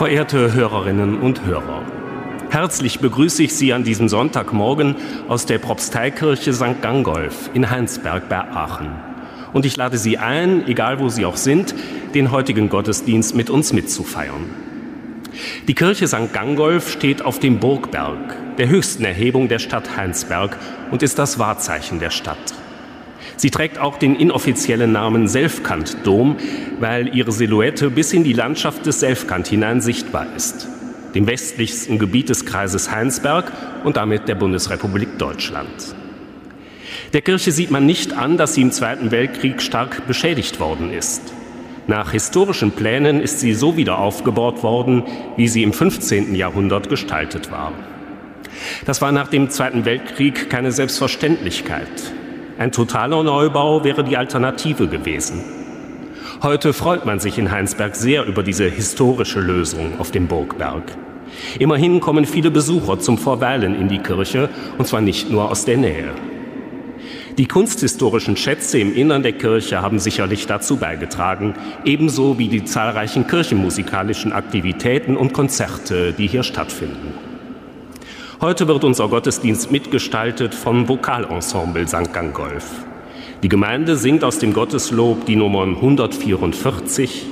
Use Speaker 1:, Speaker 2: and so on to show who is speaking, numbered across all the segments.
Speaker 1: Verehrte Hörerinnen und Hörer, herzlich begrüße ich Sie an diesem Sonntagmorgen aus der Propsteikirche St. Gangolf in Heinsberg bei Aachen. Und ich lade Sie ein, egal wo Sie auch sind, den heutigen Gottesdienst mit uns mitzufeiern. Die Kirche St. Gangolf steht auf dem Burgberg, der höchsten Erhebung der Stadt Heinsberg, und ist das Wahrzeichen der Stadt. Sie trägt auch den inoffiziellen Namen Selfkantdom, weil ihre Silhouette bis in die Landschaft des Selfkant hinein sichtbar ist, dem westlichsten Gebiet des Kreises Heinsberg und damit der Bundesrepublik Deutschland. Der Kirche sieht man nicht an, dass sie im Zweiten Weltkrieg stark beschädigt worden ist. Nach historischen Plänen ist sie so wieder aufgebaut worden, wie sie im 15. Jahrhundert gestaltet war. Das war nach dem Zweiten Weltkrieg keine Selbstverständlichkeit. Ein totaler Neubau wäre die Alternative gewesen. Heute freut man sich in Heinsberg sehr über diese historische Lösung auf dem Burgberg. Immerhin kommen viele Besucher zum Verweilen in die Kirche, und zwar nicht nur aus der Nähe. Die kunsthistorischen Schätze im Innern der Kirche haben sicherlich dazu beigetragen, ebenso wie die zahlreichen kirchenmusikalischen Aktivitäten und Konzerte, die hier stattfinden. Heute wird unser Gottesdienst mitgestaltet vom Vokalensemble St. Gangolf. Die Gemeinde singt aus dem Gotteslob die Nummern 144,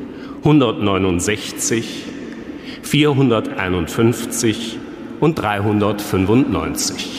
Speaker 1: 169, 451 und 395.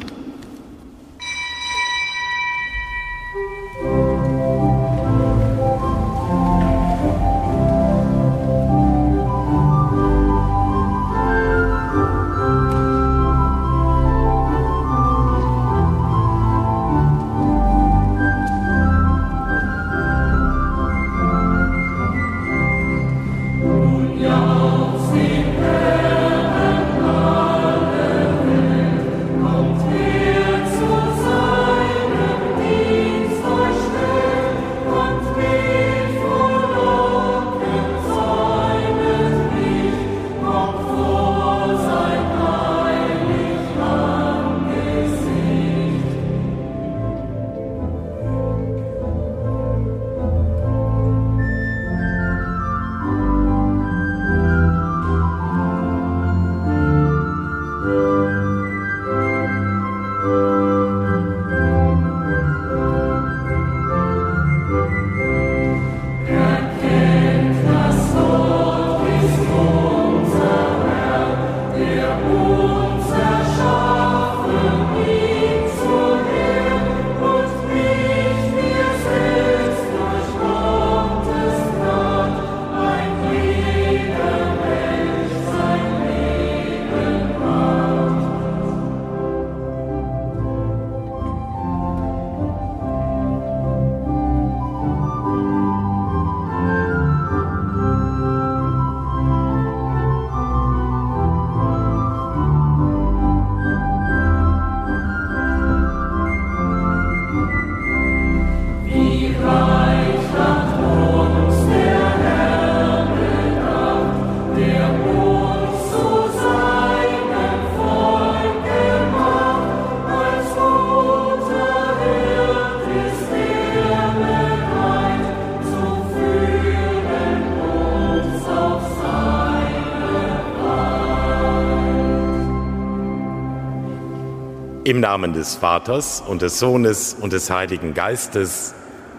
Speaker 2: Im Namen des Vaters und des Sohnes und des Heiligen Geistes.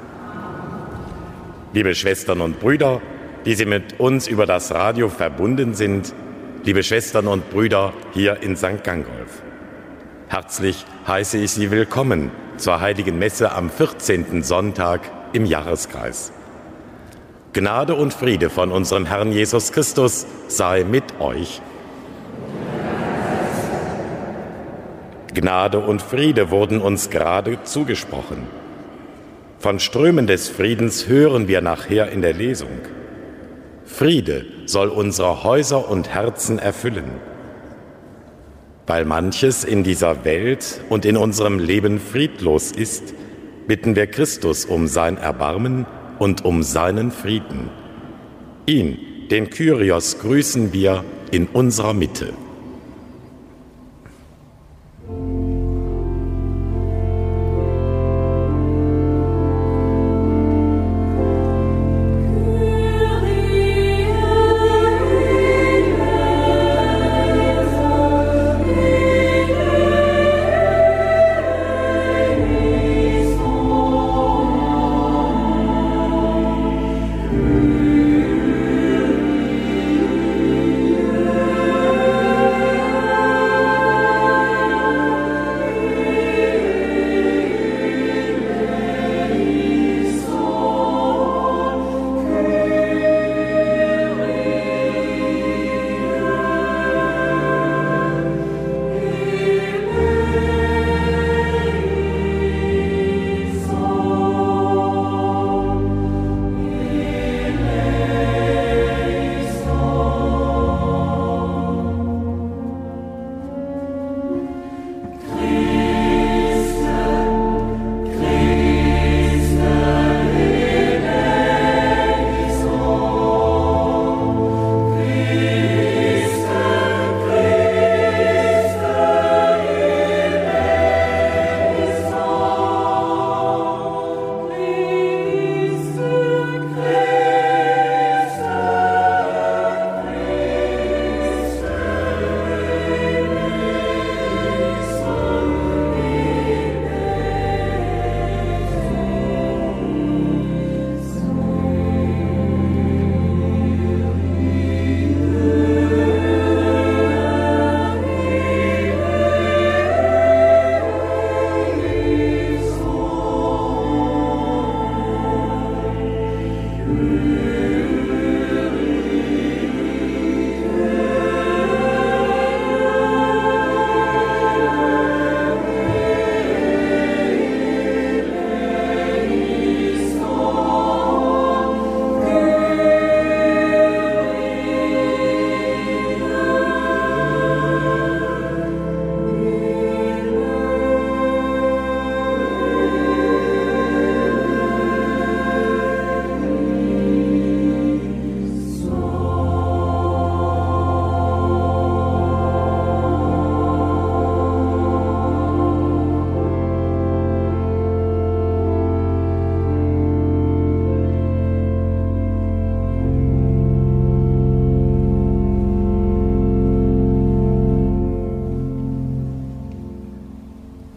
Speaker 2: Liebe Schwestern und Brüder, die Sie mit uns über das Radio verbunden sind, liebe Schwestern und Brüder hier in St. Gangolf. Herzlich heiße ich Sie willkommen zur Heiligen Messe am 14. Sonntag im Jahreskreis. Gnade und Friede von unserem Herrn Jesus Christus sei mit euch. Gnade und Friede wurden uns gerade zugesprochen. Von Strömen des Friedens hören wir nachher in der Lesung. Friede soll unsere Häuser und Herzen erfüllen. Weil manches in dieser Welt und in unserem Leben friedlos ist, bitten wir Christus um sein Erbarmen und um seinen Frieden. Ihn, den Kyrios, grüßen wir in unserer Mitte.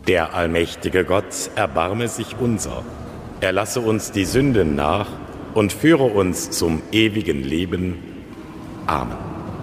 Speaker 2: Der allmächtige Gott erbarme sich unser. Er lasse uns die Sünden nach und führe uns zum ewigen Leben. Amen.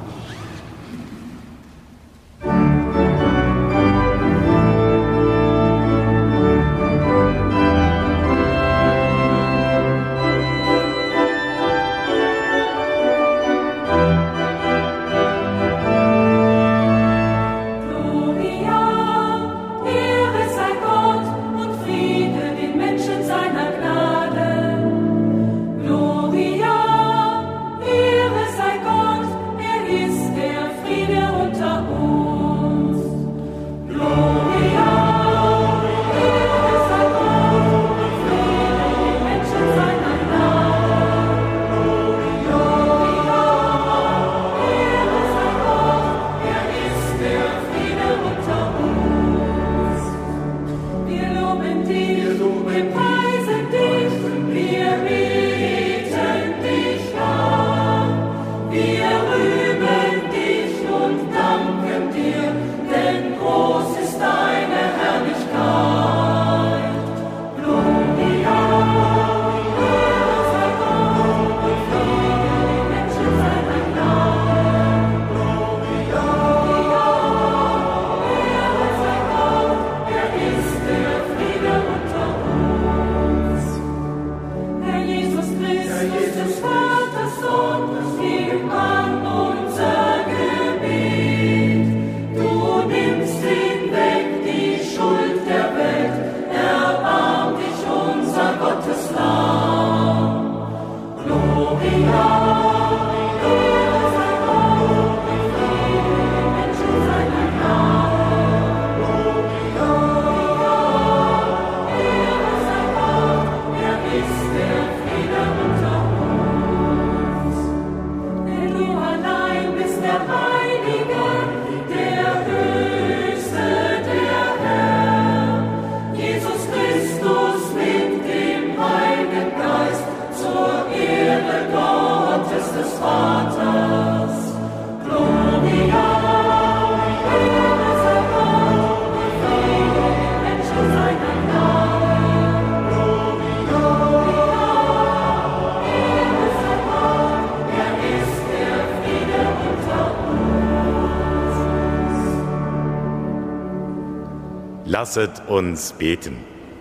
Speaker 2: Lasset uns beten.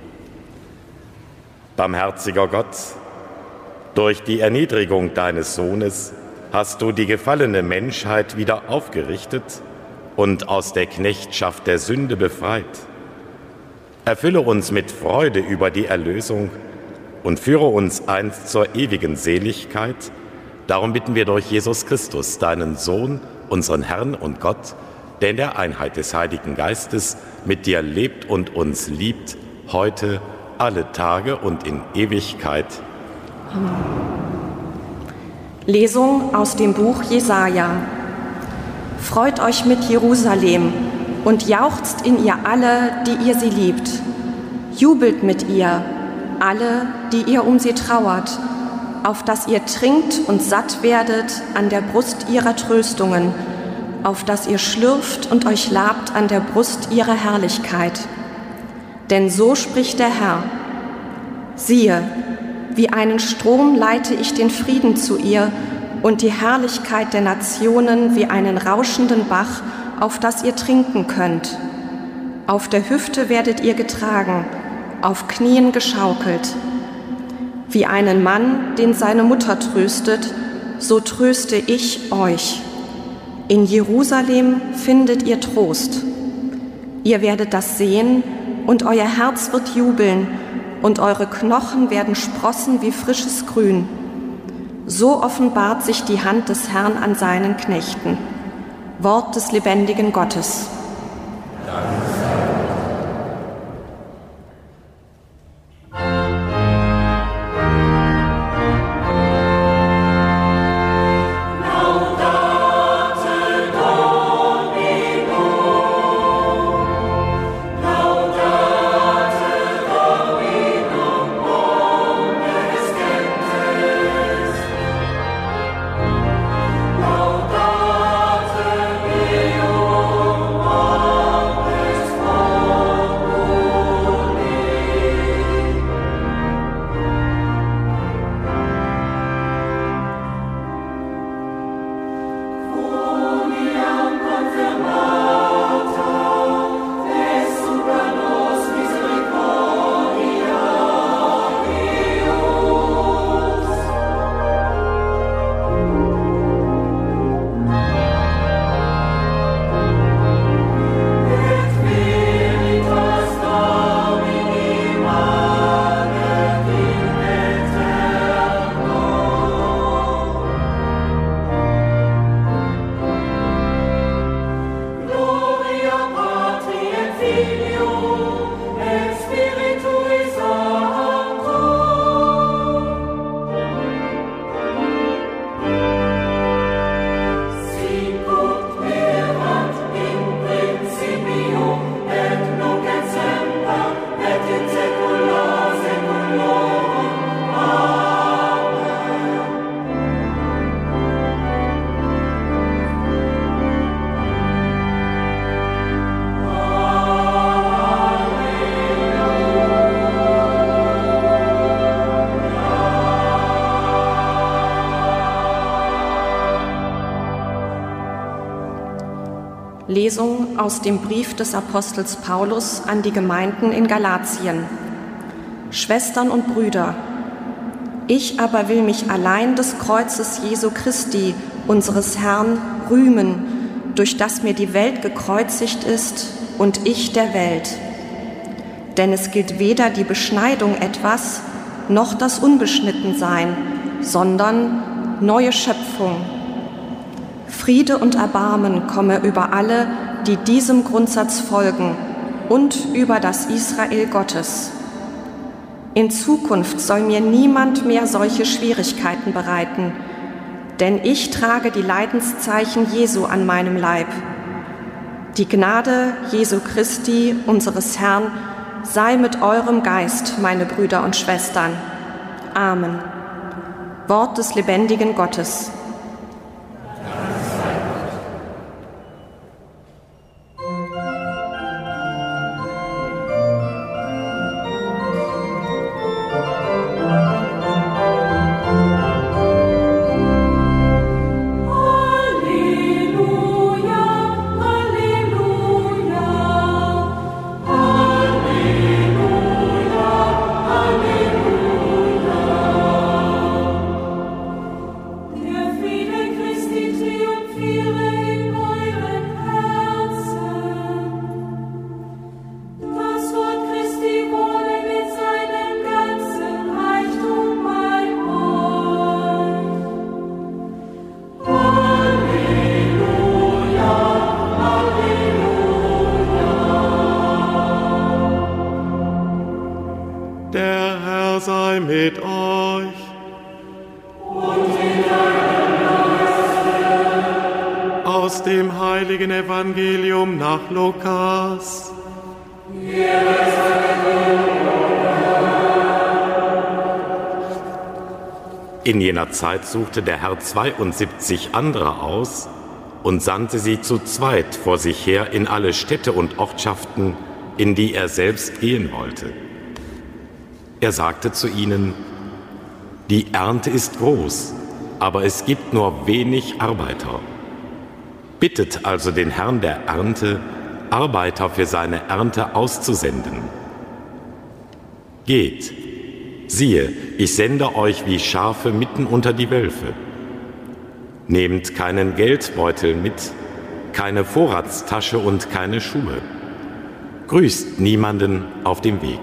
Speaker 2: Barmherziger Gott, durch die Erniedrigung deines Sohnes hast du die gefallene Menschheit wieder aufgerichtet und aus der Knechtschaft der Sünde befreit. Erfülle uns mit Freude über die Erlösung und führe uns einst zur ewigen Seligkeit. Darum bitten wir durch Jesus Christus, deinen Sohn, unseren Herrn und Gott, der in der Einheit des Heiligen Geistes mit dir lebt und uns liebt, heute, alle Tage und in Ewigkeit.
Speaker 3: Amen. Lesung aus dem Buch Jesaja. Freut euch mit Jerusalem und jauchzt in ihr alle, die ihr sie liebt. Jubelt mit ihr, alle, die ihr um sie trauert, auf dass ihr trinkt und satt werdet an der Brust ihrer Tröstungen, auf dass ihr schlürft und euch labt an der Brust ihrer Herrlichkeit. Denn so spricht der Herr: Siehe, wie einen Strom leite ich den Frieden zu ihr und die Herrlichkeit der Nationen wie einen rauschenden Bach, auf dass ihr trinken könnt. Auf der Hüfte werdet ihr getragen, auf Knien geschaukelt. Wie einen Mann, den seine Mutter tröstet, so tröste ich euch. In Jerusalem findet ihr Trost. Ihr werdet das sehen und euer Herz wird jubeln und eure Knochen werden sprossen wie frisches Grün. So offenbart sich die Hand des Herrn an seinen Knechten. Wort des lebendigen Gottes.
Speaker 4: Laudate Deo.
Speaker 3: Lesung aus dem Brief des Apostels Paulus an die Gemeinden in Galatien. Schwestern und Brüder, ich aber will mich allein des Kreuzes Jesu Christi, unseres Herrn, rühmen, durch das mir die Welt gekreuzigt ist und ich der Welt. Denn es gilt weder die Beschneidung etwas, noch das Unbeschnittensein, sondern neue Schöpfung. Friede und Erbarmen komme über alle, die diesem Grundsatz folgen, und über das Israel Gottes. In Zukunft soll mir niemand mehr solche Schwierigkeiten bereiten, denn ich trage die Leidenszeichen Jesu an meinem Leib. Die Gnade Jesu Christi, unseres Herrn, sei mit eurem Geist, meine Brüder und Schwestern. Amen. Wort des lebendigen Gottes.
Speaker 4: Der Herr sei mit euch. Und mit deinem Geiste. Aus dem heiligen Evangelium nach Lukas.
Speaker 2: In jener Zeit suchte der Herr 72 andere aus und sandte sie zu zweit vor sich her in alle Städte und Ortschaften, in die er selbst gehen wollte. Er sagte zu ihnen: Die Ernte ist groß, aber es gibt nur wenig Arbeiter. Bittet also den Herrn der Ernte, Arbeiter für seine Ernte auszusenden. Geht, siehe, ich sende euch wie Schafe mitten unter die Wölfe. Nehmt keinen Geldbeutel mit, keine Vorratstasche und keine Schuhe. Grüßt niemanden auf dem Weg.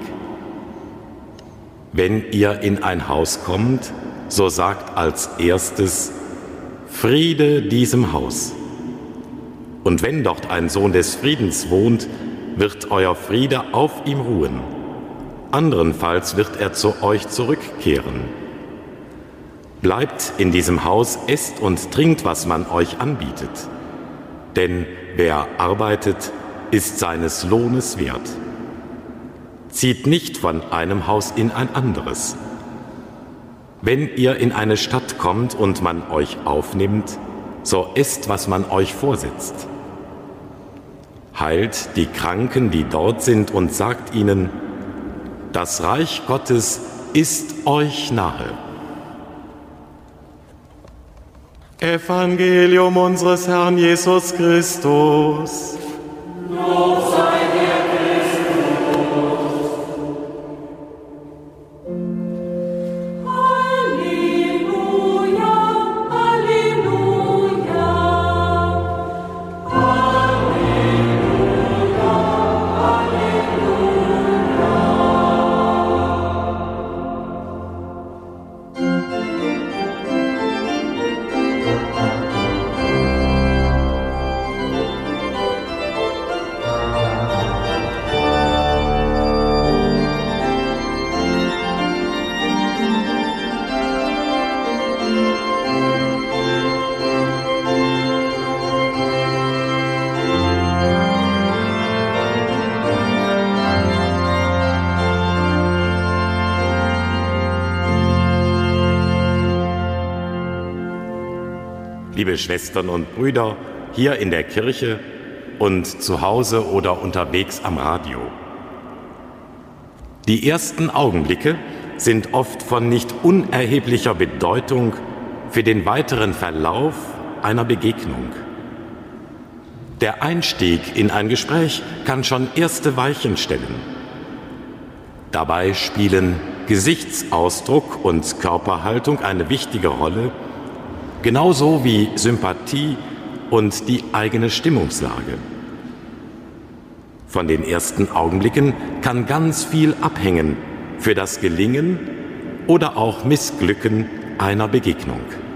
Speaker 2: Wenn ihr in ein Haus kommt, so sagt als erstes: Friede diesem Haus. Und wenn dort ein Sohn des Friedens wohnt, wird euer Friede auf ihm ruhen. Anderenfalls wird er zu euch zurückkehren. Bleibt in diesem Haus, esst und trinkt, was man euch anbietet. Denn wer arbeitet, ist seines Lohnes wert. Zieht nicht von einem Haus in ein anderes. Wenn ihr in eine Stadt kommt und man euch aufnimmt, so esst, was man euch vorsetzt. Heilt die Kranken, die dort sind, und sagt ihnen: Das Reich Gottes ist euch nahe.
Speaker 4: Evangelium unseres Herrn Jesus Christus.
Speaker 5: Lob sei dir,
Speaker 2: Liebe Schwestern und Brüder, hier in der Kirche und zu Hause oder unterwegs am Radio. Die ersten Augenblicke sind oft von nicht unerheblicher Bedeutung für den weiteren Verlauf einer Begegnung. Der Einstieg in ein Gespräch kann schon erste Weichen stellen. Dabei spielen Gesichtsausdruck und Körperhaltung eine wichtige Rolle, genauso wie Sympathie und die eigene Stimmungslage. Von den ersten Augenblicken kann ganz viel abhängen für das Gelingen oder auch Missglücken einer Begegnung.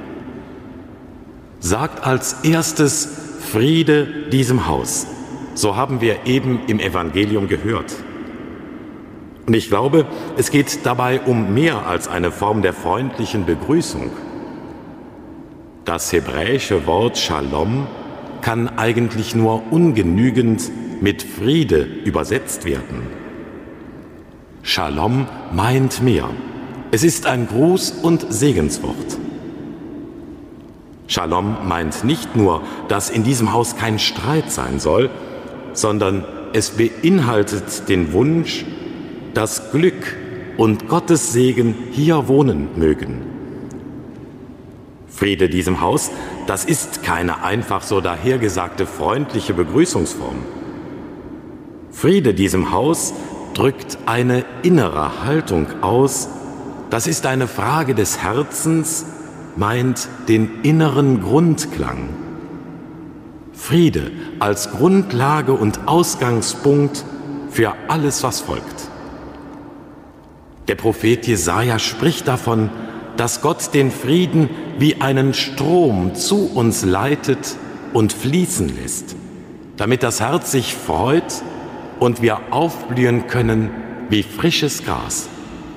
Speaker 2: Sagt als erstes Friede diesem Haus. So haben wir eben im Evangelium gehört. Und ich glaube, es geht dabei um mehr als eine Form der freundlichen Begrüßung. Das hebräische Wort Shalom kann eigentlich nur ungenügend mit Friede übersetzt werden. Shalom meint mehr. Es ist ein Gruß- und Segenswort. Shalom meint nicht nur, dass in diesem Haus kein Streit sein soll, sondern es beinhaltet den Wunsch, dass Glück und Gottes Segen hier wohnen mögen. Friede diesem Haus, das ist keine einfach so dahergesagte freundliche Begrüßungsform. Friede diesem Haus drückt eine innere Haltung aus, das ist eine Frage des Herzens, meint den inneren Grundklang. Friede als Grundlage und Ausgangspunkt für alles, was folgt. Der Prophet Jesaja spricht davon, dass Gott den Frieden wie einen Strom zu uns leitet und fließen lässt, damit das Herz sich freut und wir aufblühen können wie frisches Gras.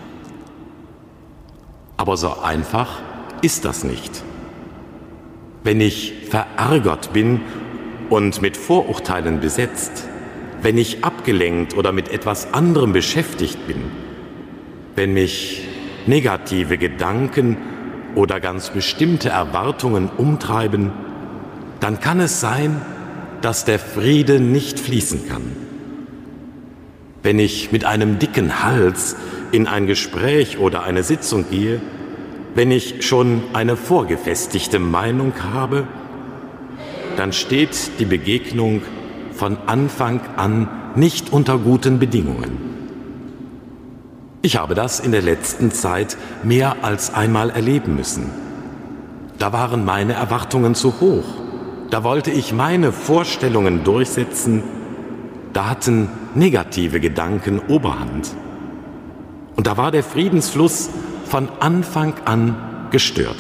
Speaker 2: Aber so einfach ist das nicht. Wenn ich verärgert bin und mit Vorurteilen besetzt, wenn ich abgelenkt oder mit etwas anderem beschäftigt bin, wenn mich negative Gedanken oder ganz bestimmte Erwartungen umtreiben, dann kann es sein, dass der Friede nicht fließen kann. Wenn ich mit einem dicken Hals in ein Gespräch oder eine Sitzung gehe, wenn ich schon eine vorgefestigte Meinung habe, dann steht die Begegnung von Anfang an nicht unter guten Bedingungen. Ich habe das in der letzten Zeit mehr als einmal erleben müssen. Da waren meine Erwartungen zu hoch. Da wollte ich meine Vorstellungen durchsetzen. Da hatten negative Gedanken Oberhand. Und da war der Friedensfluss von Anfang an gestört.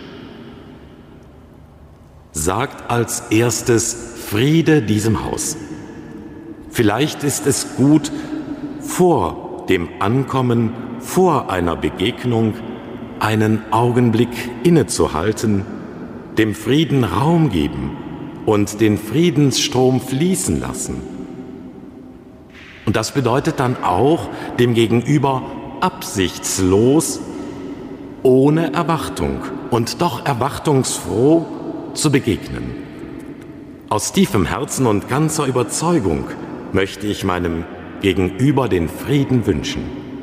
Speaker 2: Sagt als erstes Friede diesem Haus. Vielleicht ist es gut, vor dem Ankommen, vor einer Begegnung, einen Augenblick innezuhalten, dem Frieden Raum geben und den Friedensstrom fließen lassen. Und das bedeutet dann auch, dem Gegenüber absichtslos, ohne Erwartung und doch erwartungsfroh zu begegnen. Aus tiefem Herzen und ganzer Überzeugung möchte ich meinem Gegenüber den Frieden wünschen.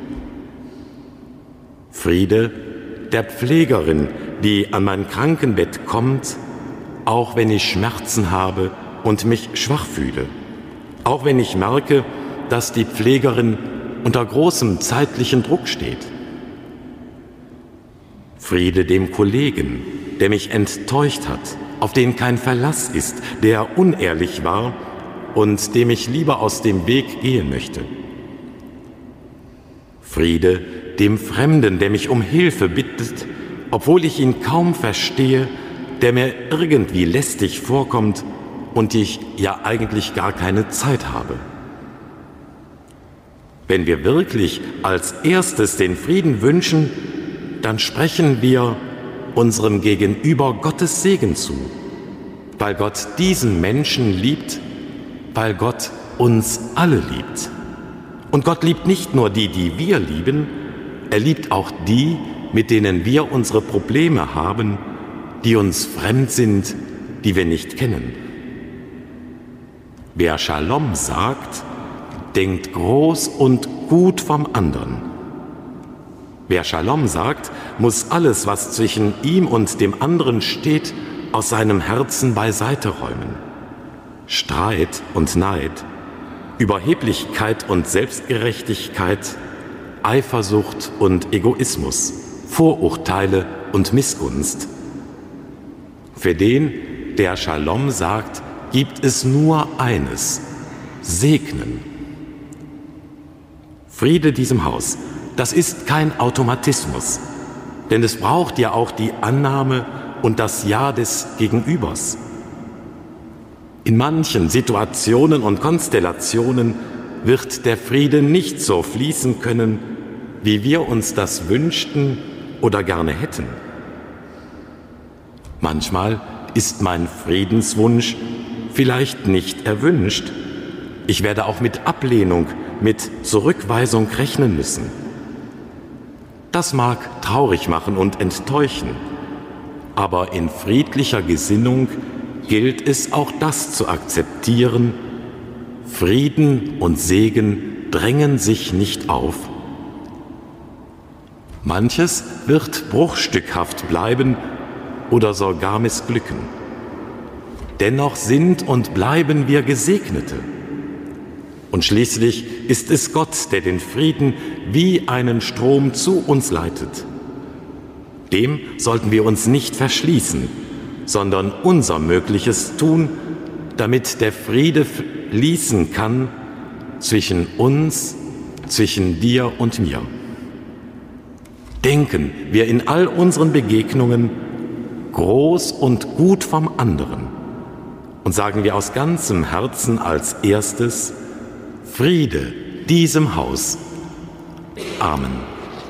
Speaker 2: Friede der Pflegerin, die an mein Krankenbett kommt, auch wenn ich Schmerzen habe und mich schwach fühle. Auch wenn ich merke, dass die Pflegerin unter großem zeitlichen Druck steht. Friede dem Kollegen, der mich enttäuscht hat, auf den kein Verlass ist, der unehrlich war und dem ich lieber aus dem Weg gehen möchte. Friede dem Fremden, der mich um Hilfe bittet, obwohl ich ihn kaum verstehe, der mir irgendwie lästig vorkommt und ich ja eigentlich gar keine Zeit habe. Wenn wir wirklich als erstes den Frieden wünschen, dann sprechen wir unserem Gegenüber Gottes Segen zu, weil Gott diesen Menschen liebt, weil Gott uns alle liebt. Und Gott liebt nicht nur die, die wir lieben, er liebt auch die, mit denen wir unsere Probleme haben, die uns fremd sind, die wir nicht kennen. Wer Shalom sagt, denkt groß und gut vom anderen. Wer Shalom sagt, muss alles, was zwischen ihm und dem anderen steht, aus seinem Herzen beiseite räumen. Streit und Neid, Überheblichkeit und Selbstgerechtigkeit, Eifersucht und Egoismus, Vorurteile und Missgunst. Für den, der Shalom sagt, gibt es nur eines: Segnen. Friede diesem Haus, das ist kein Automatismus, denn es braucht ja auch die Annahme und das Ja des Gegenübers. In manchen Situationen und Konstellationen wird der Friede nicht so fließen können, wie wir uns das wünschten oder gerne hätten. Manchmal ist mein Friedenswunsch vielleicht nicht erwünscht. Ich werde auch mit Ablehnung, mit Zurückweisung rechnen müssen. Das mag traurig machen und enttäuschen, aber in friedlicher Gesinnung gilt es auch das zu akzeptieren: Frieden und Segen drängen sich nicht auf. Manches wird bruchstückhaft bleiben oder sogar missglücken. Dennoch sind und bleiben wir Gesegnete. Und schließlich ist es Gott, der den Frieden wie einen Strom zu uns leitet. Dem sollten wir uns nicht verschließen, sondern unser Mögliches tun, damit der Friede fließen kann zwischen uns, zwischen dir und mir. Denken wir in all unseren Begegnungen groß und gut vom anderen und sagen wir aus ganzem Herzen als erstes: Friede diesem Haus. Amen.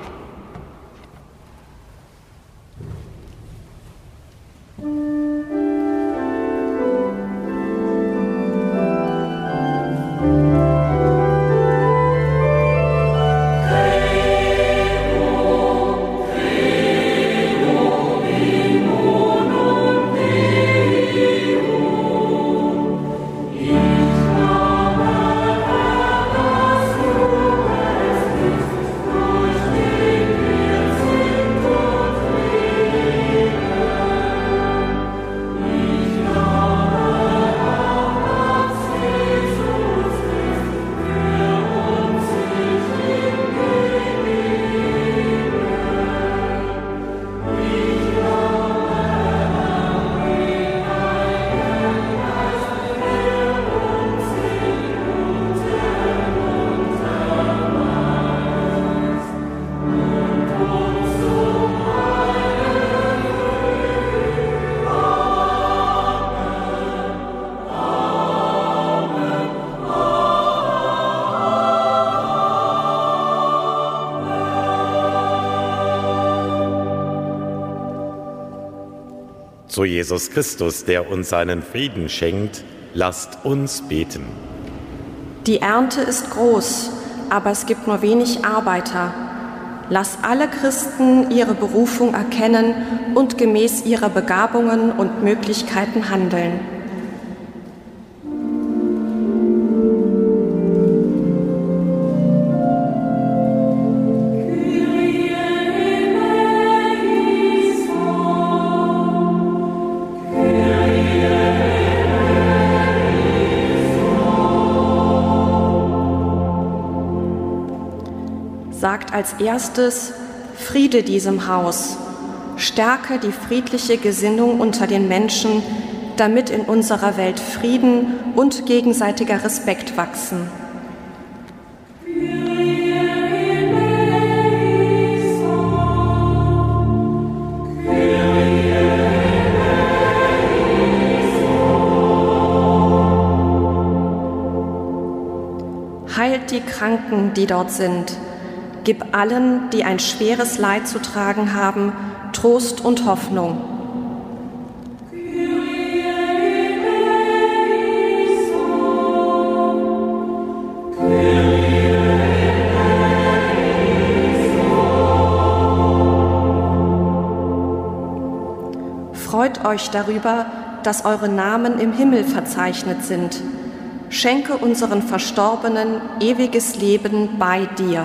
Speaker 2: Zu Jesus Christus, der uns seinen Frieden schenkt, lasst uns beten.
Speaker 3: Die Ernte ist groß, aber es gibt nur wenig Arbeiter. Lass alle Christen ihre Berufung erkennen und gemäß ihrer Begabungen und Möglichkeiten handeln. Sagt als erstes: Friede diesem Haus. Stärke die friedliche Gesinnung unter den Menschen, damit in unserer Welt Frieden und gegenseitiger Respekt wachsen. Heilt die Kranken, die dort sind. Gib allen, die ein schweres Leid zu tragen haben, Trost und Hoffnung. Freut euch darüber, dass eure Namen im Himmel verzeichnet sind. Schenke unseren Verstorbenen ewiges Leben bei dir.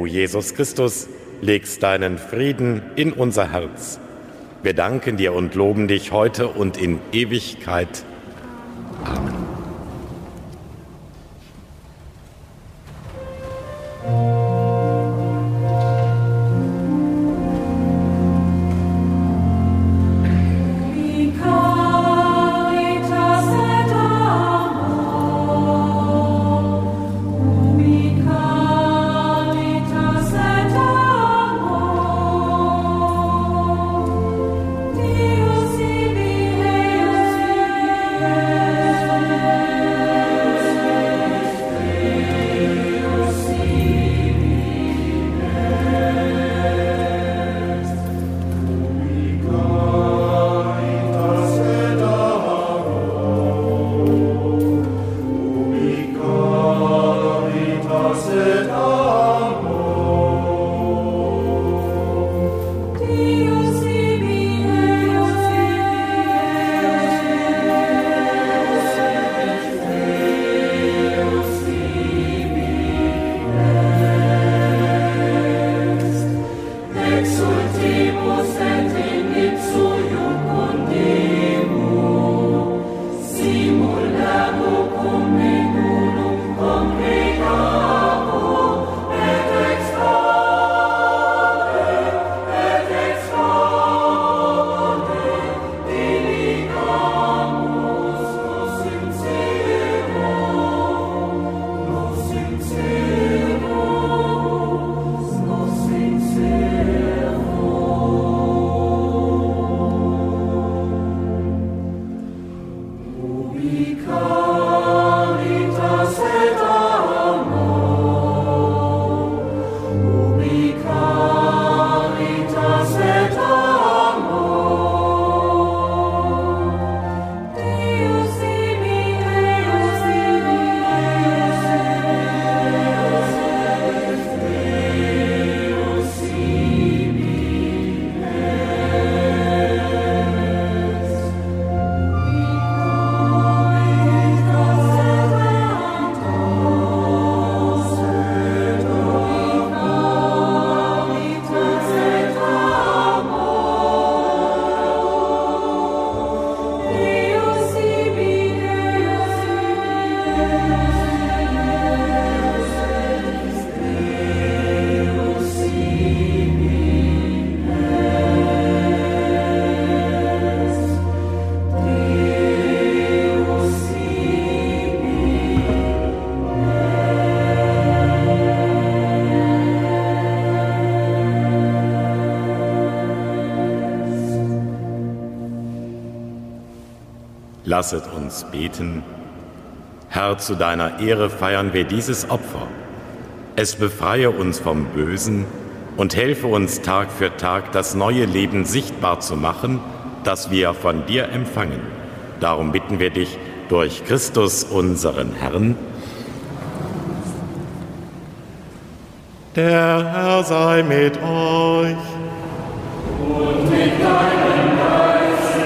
Speaker 2: Jesus Christus, legst deinen Frieden in unser Herz. Wir danken dir und loben dich heute und in Ewigkeit. Amen. Lasset uns beten. Herr, zu deiner Ehre feiern wir dieses Opfer. Es befreie uns vom Bösen und helfe uns Tag für Tag das neue Leben sichtbar zu machen, das wir von dir empfangen. Darum bitten wir dich durch Christus, unseren Herrn.
Speaker 4: Der Herr sei mit euch.
Speaker 5: Und mit deinem Geiste.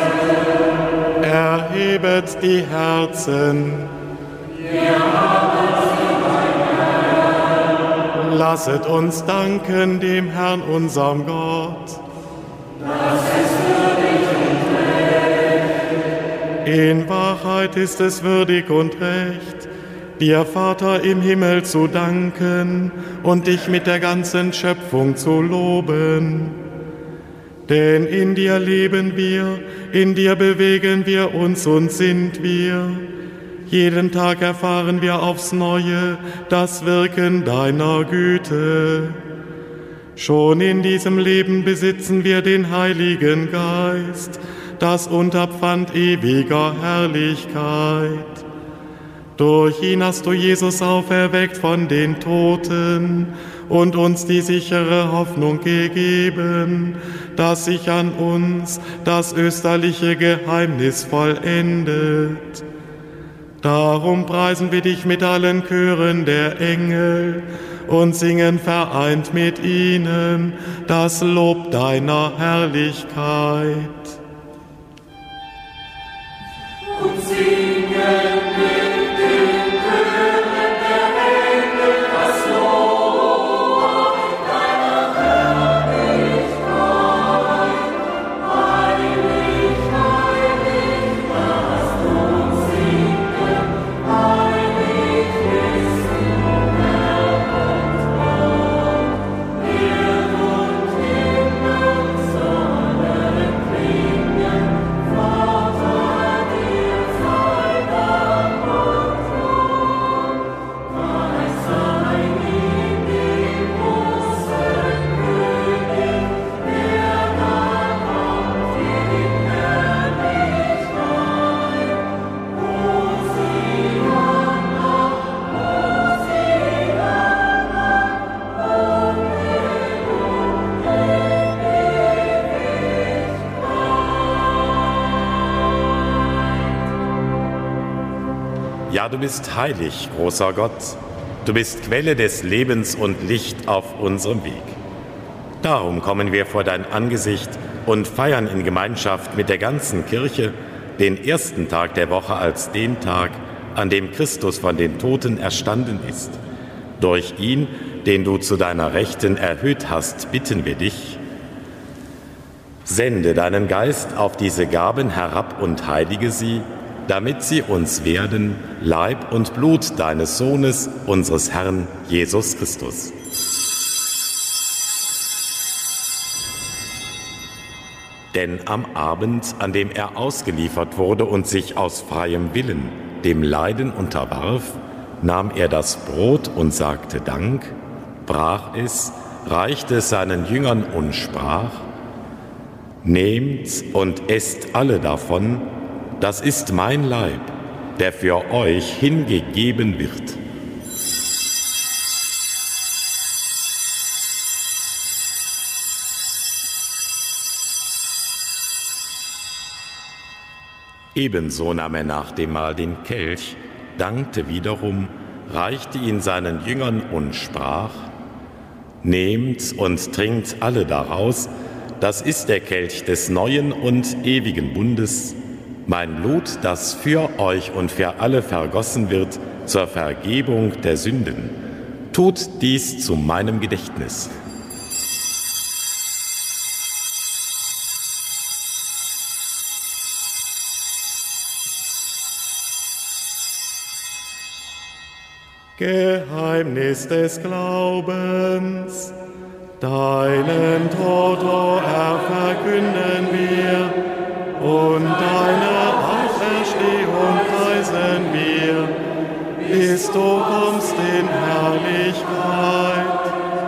Speaker 4: Erhebet die Herzen.
Speaker 5: Wir haben sie beim Herrn.
Speaker 4: Lasset uns danken dem Herrn, unserem Gott.
Speaker 5: Das ist würdig und recht.
Speaker 4: In Wahrheit ist es würdig und recht, dir, Vater im Himmel, zu danken und dich mit der ganzen Schöpfung zu loben. Denn in dir leben wir, in dir bewegen wir uns und sind wir. Jeden Tag erfahren wir aufs Neue das Wirken deiner Güte. Schon in diesem Leben besitzen wir den Heiligen Geist, das Unterpfand ewiger Herrlichkeit. Durch ihn hast du Jesus auferweckt von den Toten und uns die sichere Hoffnung gegeben, dass sich an uns das österliche Geheimnis vollendet. Darum preisen wir dich mit allen Chören der Engel und singen vereint mit ihnen das Lob deiner Herrlichkeit.
Speaker 5: Und singen mit den Chören der Engel das Lob
Speaker 2: Ja, du bist heilig, großer Gott. Du bist Quelle des Lebens und Licht auf unserem Weg. Darum kommen wir vor dein Angesicht und feiern in Gemeinschaft mit der ganzen Kirche den ersten Tag der Woche als den Tag, an dem Christus von den Toten erstanden ist. Durch ihn, den du zu deiner Rechten erhöht hast, bitten wir dich: Sende deinen Geist auf diese Gaben herab und heilige sie, damit sie uns werden, Leib und Blut deines Sohnes, unseres Herrn Jesus Christus. Denn am Abend, an dem er ausgeliefert wurde und sich aus freiem Willen dem Leiden unterwarf, nahm er das Brot und sagte Dank, brach es, reichte es seinen Jüngern und sprach: Nehmt und esst alle davon, das ist mein Leib, der für euch hingegeben wird. Ebenso nahm er nach dem Mahl den Kelch, dankte wiederum, reichte ihn seinen Jüngern und sprach: Nehmt und trinkt alle daraus, das ist der Kelch des neuen und ewigen Bundes, mein Blut, das für euch und für alle vergossen wird zur Vergebung der Sünden. Tut dies zu meinem Gedächtnis.
Speaker 4: Geheimnis des Glaubens. Deinen Tod, o Herr, verkünden wir, und deine Auferstehung preisen wir, bis du kommst in Herrlichkeit.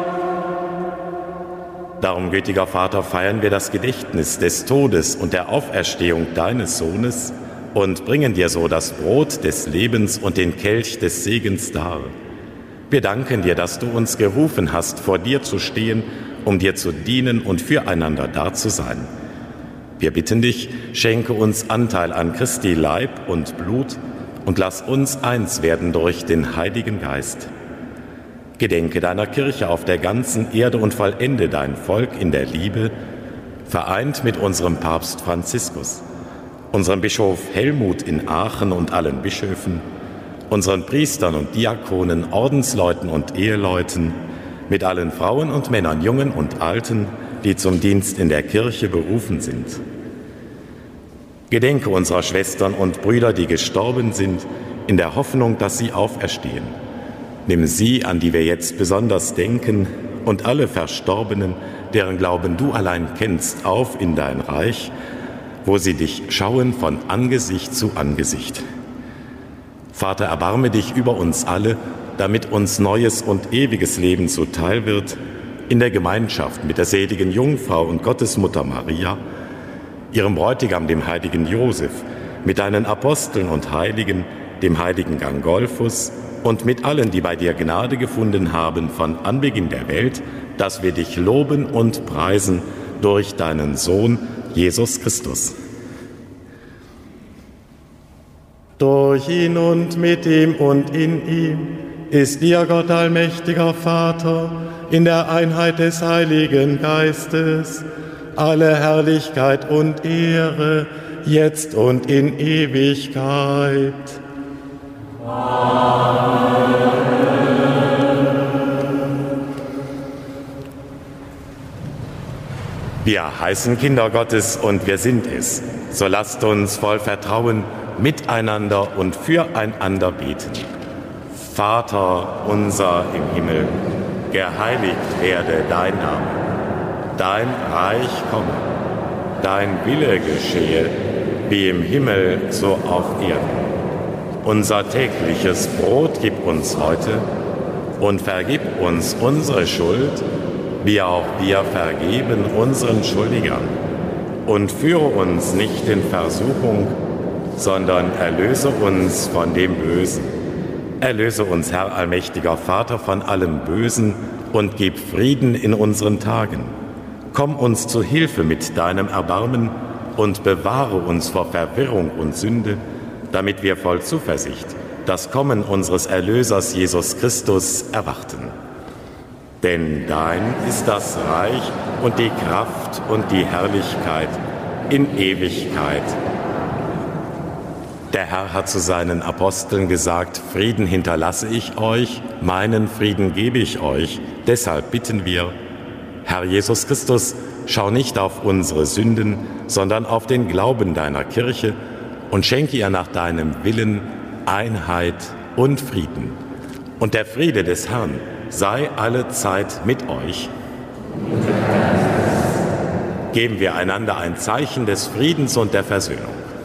Speaker 2: Darum, gütiger Vater, feiern wir das Gedächtnis des Todes und der Auferstehung deines Sohnes und bringen dir so das Brot des Lebens und den Kelch des Segens dar. Wir danken dir, dass du uns gerufen hast, vor dir zu stehen, um dir zu dienen und füreinander da zu sein. Wir bitten dich, schenke uns Anteil an Christi Leib und Blut und lass uns eins werden durch den Heiligen Geist. Gedenke deiner Kirche auf der ganzen Erde und vollende dein Volk in der Liebe, vereint mit unserem Papst Franziskus, unserem Bischof Helmut in Aachen und allen Bischöfen, unseren Priestern und Diakonen, Ordensleuten und Eheleuten, mit allen Frauen und Männern, Jungen und Alten, die zum Dienst in der Kirche berufen sind. Gedenke unserer Schwestern und Brüder, die gestorben sind, in der Hoffnung, dass sie auferstehen. Nimm sie, an die wir jetzt besonders denken, und alle Verstorbenen, deren Glauben du allein kennst, auf in dein Reich, wo sie dich schauen von Angesicht zu Angesicht. Vater, erbarme dich über uns alle, damit uns neues und ewiges Leben zuteil wird, in der Gemeinschaft mit der seligen Jungfrau und Gottesmutter Maria, ihrem Bräutigam, dem heiligen Josef, mit deinen Aposteln und Heiligen, dem heiligen Gangolphus und mit allen, die bei dir Gnade gefunden haben von Anbeginn der Welt, dass wir dich loben und preisen durch deinen Sohn, Jesus Christus.
Speaker 4: Durch ihn und mit ihm und in ihm ist dir, Gott allmächtiger Vater, in der Einheit des Heiligen Geistes, alle Herrlichkeit und Ehre, jetzt und in Ewigkeit. Amen.
Speaker 2: Wir heißen Kinder Gottes und wir sind es. So lasst uns voll Vertrauen miteinander und füreinander beten. Vater unser im Himmel, geheiligt werde dein Name. Dein Reich komme, dein Wille geschehe, wie im Himmel, so auf Erden. Unser tägliches Brot gib uns heute und vergib uns unsere Schuld, wie auch wir vergeben unseren Schuldigern. Und führe uns nicht in Versuchung, sondern erlöse uns von dem Bösen. Erlöse uns, Herr allmächtiger Vater, von allem Bösen und gib Frieden in unseren Tagen. Komm uns zu Hilfe mit deinem Erbarmen und bewahre uns vor Verwirrung und Sünde, damit wir voll Zuversicht das Kommen unseres Erlösers Jesus Christus erwarten. Denn dein ist das Reich und die Kraft und die Herrlichkeit in Ewigkeit. Der Herr hat zu seinen Aposteln gesagt, Frieden hinterlasse ich euch, meinen Frieden gebe ich euch. Deshalb bitten wir, Herr Jesus Christus, schau nicht auf unsere Sünden, sondern auf den Glauben deiner Kirche und schenke ihr nach deinem Willen Einheit und Frieden. Und der Friede des Herrn sei alle Zeit mit euch. Geben wir einander ein Zeichen des Friedens und der Versöhnung.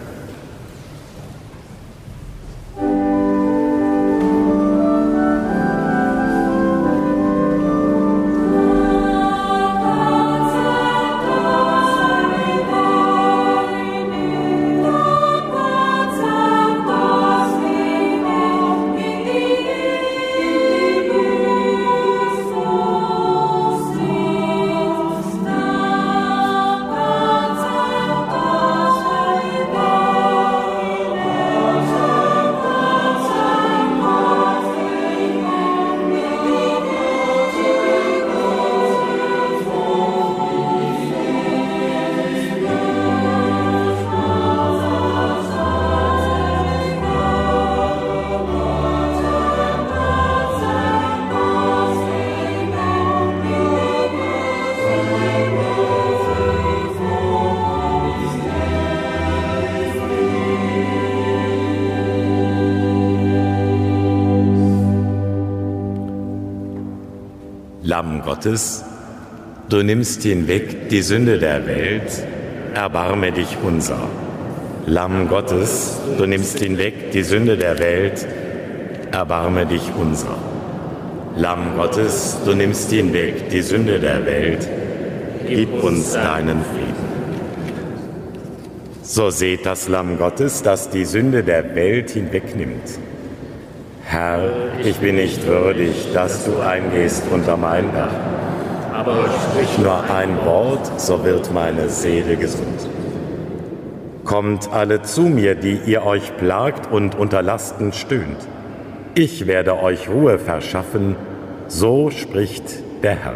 Speaker 2: Lamm Gottes, du nimmst hinweg die Sünde der Welt, erbarme dich unser. Lamm Gottes, du nimmst hinweg die Sünde der Welt, erbarme dich unser. Lamm Gottes, du nimmst hinweg die Sünde der Welt, gib uns deinen Frieden. So seht das Lamm Gottes, das die Sünde der Welt hinwegnimmt. Herr, ich bin nicht würdig, dass du eingehst unter mein Dach. Aber sprich nur ein Wort, so wird meine Seele gesund. Kommt alle zu mir, die ihr euch plagt und unter Lasten stöhnt. Ich werde euch Ruhe verschaffen, so spricht der Herr.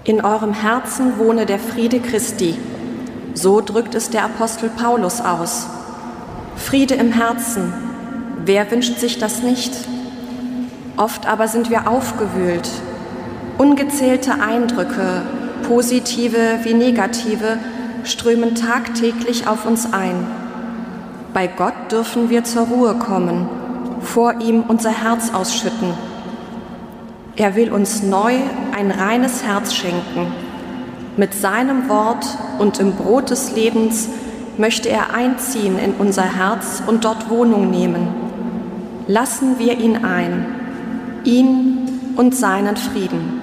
Speaker 3: In eurem Herzen wohne der Friede Christi. So drückt es der Apostel Paulus aus. Friede im Herzen. Wer wünscht sich das nicht? Oft aber sind wir aufgewühlt. Ungezählte Eindrücke, positive wie negative, strömen tagtäglich auf uns ein. Bei Gott dürfen wir zur Ruhe kommen, vor ihm unser Herz ausschütten. Er will uns neu ein reines Herz schenken. Mit seinem Wort und im Brot des Lebens möchte er einziehen in unser Herz und dort Wohnung nehmen. Lassen wir ihn ein, ihn und seinen Frieden.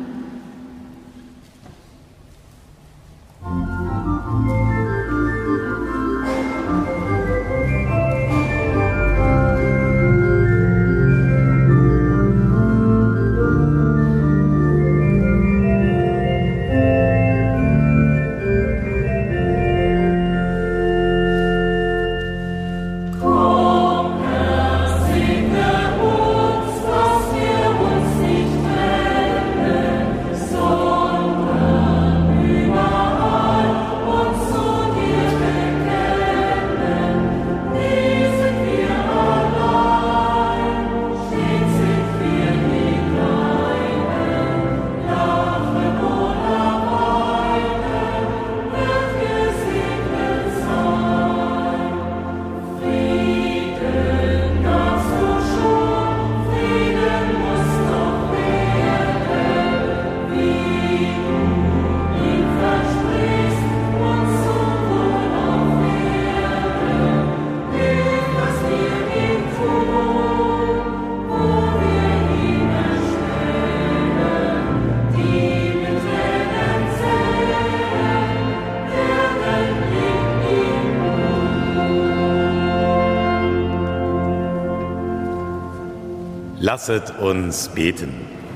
Speaker 2: Lasset uns beten.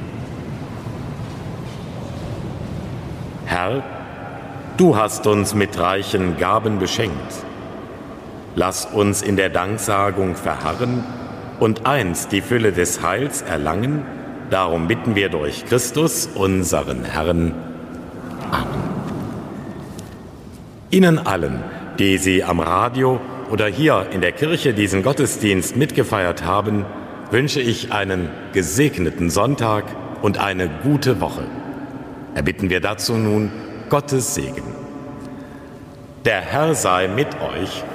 Speaker 2: Herr, du hast uns mit reichen Gaben beschenkt. Lass uns in der Danksagung verharren und einst die Fülle des Heils erlangen. Darum bitten wir durch Christus, unseren Herrn. Amen. Ihnen allen, die Sie am Radio oder hier in der Kirche diesen Gottesdienst mitgefeiert haben, wünsche ich einen gesegneten Sonntag und eine gute Woche. Erbitten wir dazu nun Gottes Segen. Der Herr sei mit euch.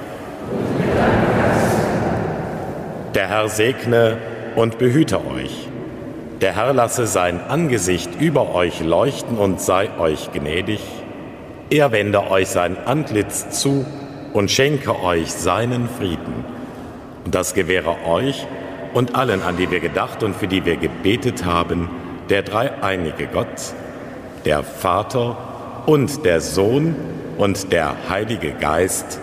Speaker 2: Der Herr segne und behüte euch. Der Herr lasse sein Angesicht über euch leuchten und sei euch gnädig. Er wende euch sein Antlitz zu und schenke euch seinen Frieden. Und das gewähre euch und allen, an die wir gedacht und für die wir gebetet haben, der dreieinige Gott, der Vater und der Sohn und der Heilige Geist.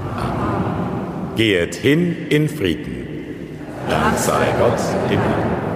Speaker 2: Amen. Gehet hin in Frieden. Dank sei Gott im Himmel.